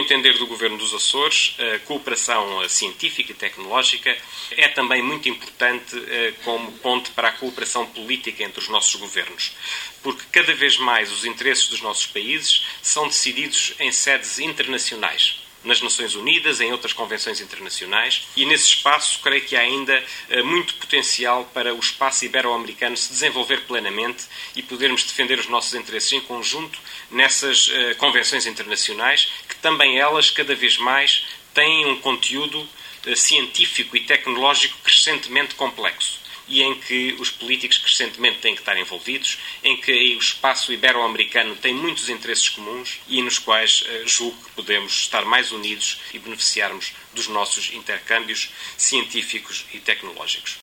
entender do Governo dos Açores, a cooperação científica e tecnológica é também muito importante como ponte para a cooperação política entre os nossos governos, porque cada vez mais os interesses dos nossos países são decididos em sedes internacionais, nas Nações Unidas, em outras convenções internacionais, e nesse espaço creio que há ainda muito potencial para o espaço ibero-americano se desenvolver plenamente e podermos defender os nossos interesses em conjunto nessas convenções internacionais, que também elas, cada vez mais, têm um conteúdo científico e tecnológico crescentemente complexo, e em que os políticos crescentemente têm que estar envolvidos, em que o espaço ibero-americano tem muitos interesses comuns e nos quais julgo que podemos estar mais unidos e beneficiarmos dos nossos intercâmbios científicos e tecnológicos.